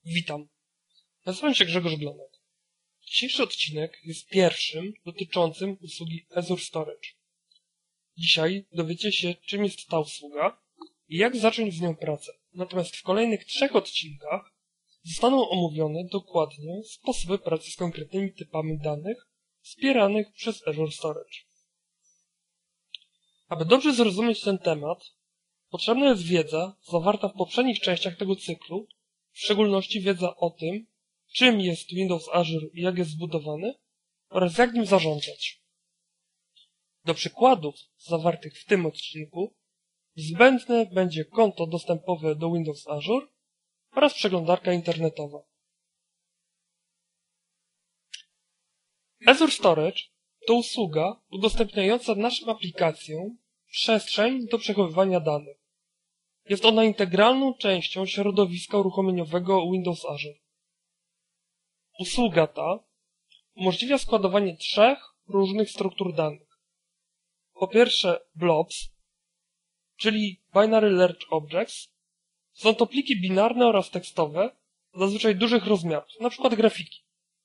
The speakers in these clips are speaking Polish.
Witam. Nazywam się Grzegorz Glonek. Dzisiejszy odcinek jest pierwszym dotyczącym usługi Azure Storage. Dzisiaj dowiecie się, czym jest ta usługa i jak zacząć z nią pracę. Natomiast w kolejnych 3 odcinkach zostaną omówione dokładnie sposoby pracy z konkretnymi typami danych wspieranych przez Azure Storage. Aby dobrze zrozumieć ten temat, potrzebna jest wiedza zawarta w poprzednich częściach tego cyklu, w szczególności wiedza o tym, czym jest Windows Azure i jak jest zbudowany oraz jak nim zarządzać. Do przykładów zawartych w tym odcinku zbędne będzie konto dostępowe do Windows Azure oraz przeglądarka internetowa. Azure Storage to usługa udostępniająca naszym aplikacjom przestrzeń do przechowywania danych. Jest ona integralną częścią środowiska uruchomieniowego Windows Azure. Usługa ta umożliwia składowanie 3 różnych struktur danych. Po pierwsze blobs, czyli Binary Large Objects. Są to pliki binarne oraz tekstowe, zazwyczaj dużych rozmiarów, np. grafiki.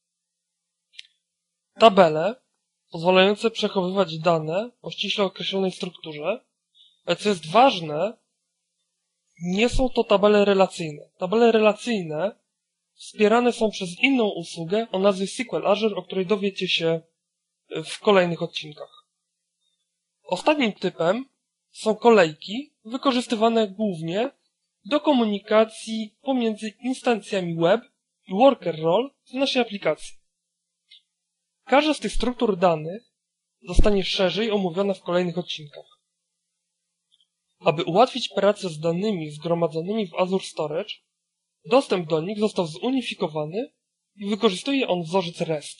Tabele, pozwalające przechowywać dane o ściśle określonej strukturze, ale co jest ważne, nie są to tabele relacyjne. Tabele relacyjne wspierane są przez inną usługę o nazwie SQL Azure, o której dowiecie się w kolejnych odcinkach. Ostatnim typem są kolejki, wykorzystywane głównie do komunikacji pomiędzy instancjami web i worker role w naszej aplikacji. Każda z tych struktur danych zostanie szerzej omówiona w kolejnych odcinkach. Aby ułatwić pracę z danymi zgromadzonymi w Azure Storage, dostęp do nich został zunifikowany i wykorzystuje on wzorzec REST.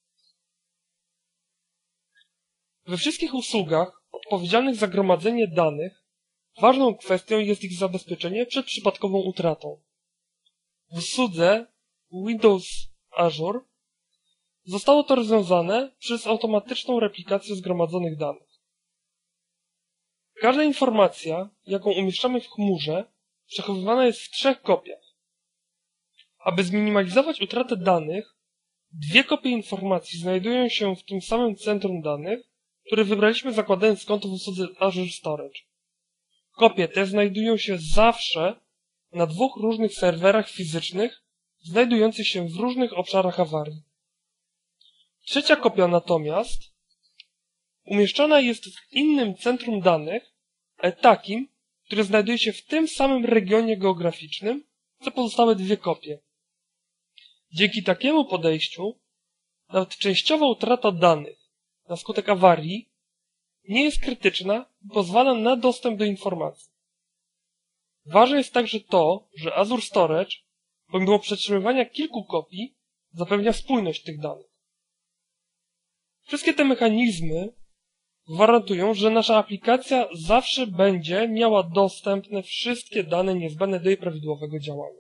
We wszystkich usługach odpowiedzialnych za gromadzenie danych ważną kwestią jest ich zabezpieczenie przed przypadkową utratą. W usłudze Windows Azure zostało to rozwiązane przez automatyczną replikację zgromadzonych danych. Każda informacja, jaką umieszczamy w chmurze, przechowywana jest w 3 kopiach. Aby zminimalizować utratę danych, 2 kopie informacji znajdują się w tym samym centrum danych, które wybraliśmy zakładając konto w usłudze Azure Storage. Kopie te znajdują się zawsze na 2 różnych serwerach fizycznych, znajdujących się w różnych obszarach awarii. 3. kopia natomiast umieszczona jest w innym centrum danych, ale takim, które znajduje się w tym samym regionie geograficznym, co pozostałe 2 kopie. Dzięki takiemu podejściu, nawet częściowa utrata danych na skutek awarii nie jest krytyczna i pozwala na dostęp do informacji. Ważne jest także to, że Azure Storage, pomimo przetrzymywania kilku kopii, zapewnia spójność tych danych. Wszystkie te mechanizmy gwarantują, że nasza aplikacja zawsze będzie miała dostępne wszystkie dane niezbędne do jej prawidłowego działania.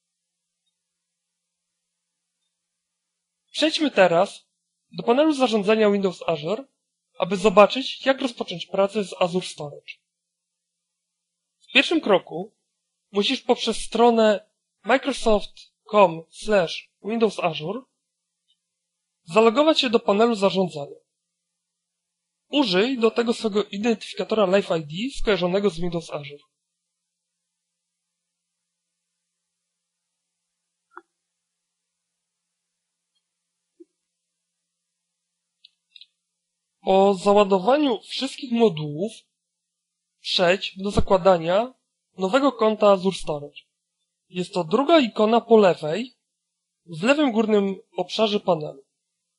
Przejdźmy teraz do panelu zarządzania Windows Azure, aby zobaczyć, jak rozpocząć pracę z Azure Storage. W pierwszym kroku musisz poprzez stronę microsoft.com/Windows Azure zalogować się do panelu zarządzania. Użyj do tego swego identyfikatora Live ID skojarzonego z Windows Azure. Po załadowaniu wszystkich modułów przejdź do zakładania nowego konta Azure Storage. Jest to druga ikona po lewej w lewym górnym obszarze panelu.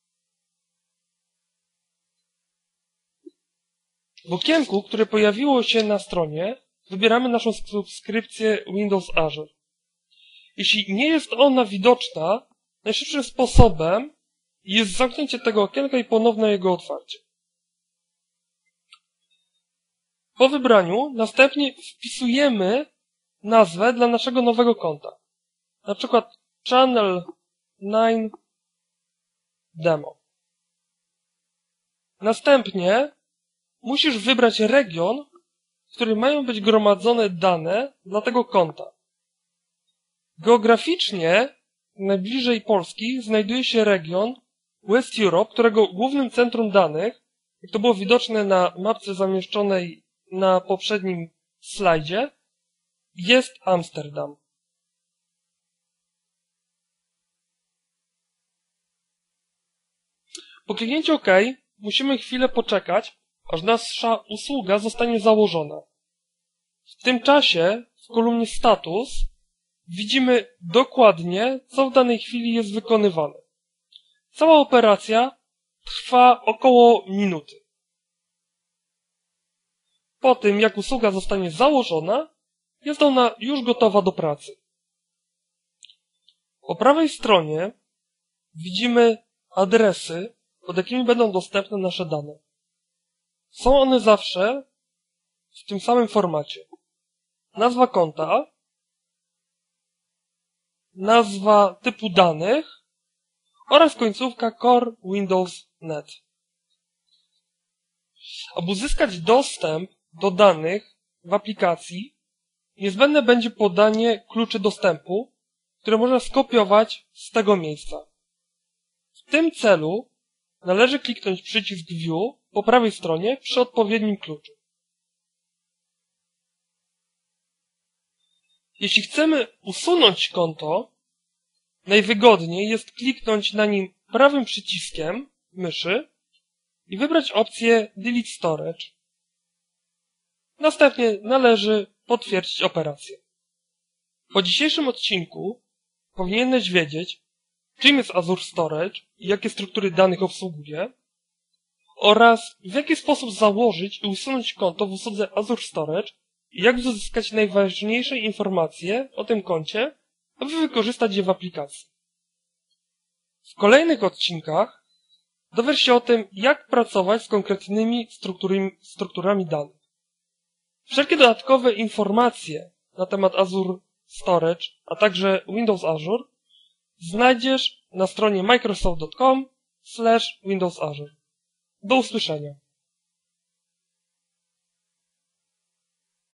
W okienku, które pojawiło się na stronie, wybieramy naszą subskrypcję Windows Azure. Jeśli nie jest ona widoczna, najszybszym sposobem jest zamknięcie tego okienka i ponowne jego otwarcie. Po wybraniu następnie wpisujemy nazwę dla naszego nowego konta. Na przykład Channel 9 Demo. Następnie musisz wybrać region, w którym mają być gromadzone dane dla tego konta. Geograficznie najbliżej Polski znajduje się region West Europe, którego głównym centrum danych, jak to było widoczne na mapce zamieszczonej na poprzednim slajdzie, jest Amsterdam. Po kliknięciu OK musimy chwilę poczekać, aż nasza usługa zostanie założona. W tym czasie w kolumnie Status widzimy dokładnie, co w danej chwili jest wykonywane. Cała operacja trwa około minuty. Po tym, jak usługa zostanie założona, jest ona już gotowa do pracy. Po prawej stronie widzimy adresy, pod jakimi będą dostępne nasze dane. Są one zawsze w tym samym formacie. Nazwa konta, nazwa typu danych oraz końcówka Core Windows Net. Aby uzyskać dostęp do danych w aplikacji, niezbędne będzie podanie kluczy dostępu, które można skopiować z tego miejsca. W tym celu należy kliknąć przycisk View po prawej stronie przy odpowiednim kluczu. Jeśli chcemy usunąć konto, najwygodniej jest kliknąć na nim prawym przyciskiem myszy i wybrać opcję Delete Storage. Następnie należy potwierdzić operację. Po dzisiejszym odcinku powinieneś wiedzieć, czym jest Azure Storage i jakie struktury danych obsługuje oraz w jaki sposób założyć i usunąć konto w usłudze Azure Storage i jak uzyskać najważniejsze informacje o tym koncie, aby wykorzystać je w aplikacji. W kolejnych odcinkach dowiesz się o tym, jak pracować z konkretnymi strukturami danych. Wszelkie dodatkowe informacje na temat Azure Storage, a także Windows Azure znajdziesz na stronie microsoft.com/Windows Azure. Do usłyszenia.